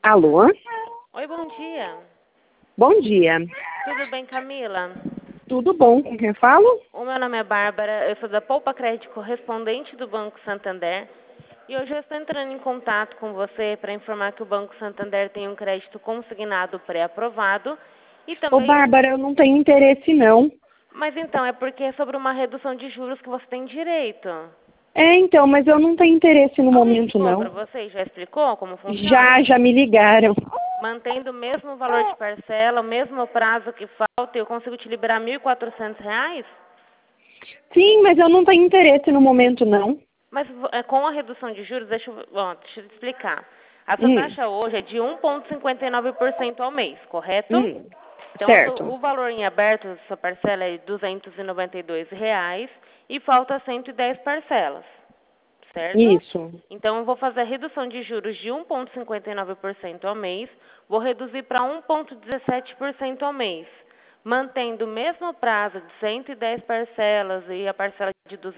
Alô? Oi, bom dia. Bom dia. Tudo bem, Camila? Tudo bom? Com quem falo? O meu nome é Bárbara, eu sou da Poupa Crédito correspondente do Banco Santander e hoje eu estou entrando em contato com você para informar que o Banco Santander tem um crédito consignado pré-aprovado e Ô, também... Bárbara, eu não tenho interesse, não. Mas então, é porque é sobre uma redução de juros que você tem direito. Então, mas eu não tenho interesse no Alguém momento, ligou para não. você e já explicou como funciona? Já me ligaram. Mantendo o mesmo valor de parcela, o mesmo prazo que falta, eu consigo te liberar R$ 1.400? Sim, mas eu não tenho interesse no momento, não. Mas com a redução de juros, deixa eu te explicar. A sua Hum, taxa hoje é de 1,59% ao mês, correto? Então, certo. o valor em aberto da sua parcela é R$ 292 e falta 110 parcelas, certo? Isso. Então, eu vou fazer a redução de juros de 1,59% ao mês, vou reduzir para 1,17% ao mês, mantendo o mesmo prazo de 110 parcelas e a parcela de R$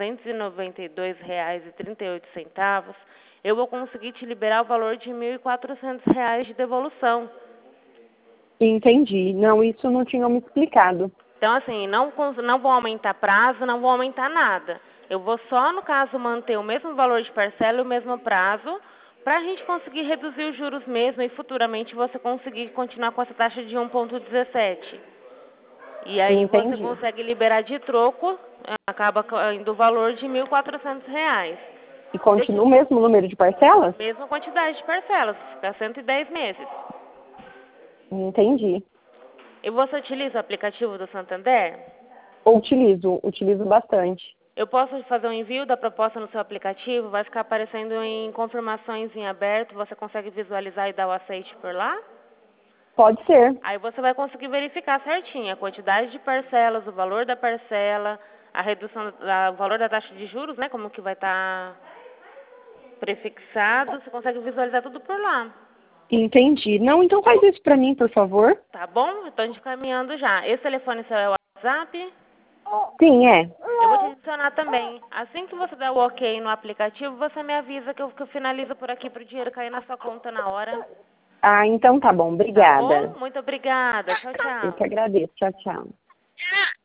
292,38, eu vou conseguir te liberar o valor de R$ 1.400 de devolução. Entendi. Não, isso não tinham me explicado. Então, assim, não vou aumentar prazo, não vou aumentar nada. Eu vou só, no caso, manter o mesmo valor de parcela e o mesmo prazo, para a gente conseguir reduzir os juros mesmo e futuramente você conseguir continuar com essa taxa de 1,17. E aí você Entendi. consegue liberar de troco, acaba indo o valor de R$ 1.400. E continua o mesmo número de parcelas? Mesma quantidade de parcelas, fica 110 meses. Entendi. E você utiliza o aplicativo do Santander? Utilizo bastante. Eu posso fazer um envio da proposta no seu aplicativo, vai ficar aparecendo em confirmações em aberto, você consegue visualizar e dar o aceite por lá? Pode ser. Aí você vai conseguir verificar certinho a quantidade de parcelas, o valor da parcela, a redução, o valor da taxa de juros, né, como que vai estar prefixado, você consegue visualizar tudo por lá. Entendi. Não, então faz isso pra mim, por favor. Tá bom? Estou te encaminhando já. Esse telefone seu é o WhatsApp? Sim, é. Eu vou te adicionar também. Assim que você der o ok no aplicativo, você me avisa que eu finalizo por aqui para o dinheiro cair na sua conta na hora. Ah, então tá bom. Tá Obrigada. bom? Muito obrigada. Tchau, Eu que tchau. agradeço. Tchau, tchau.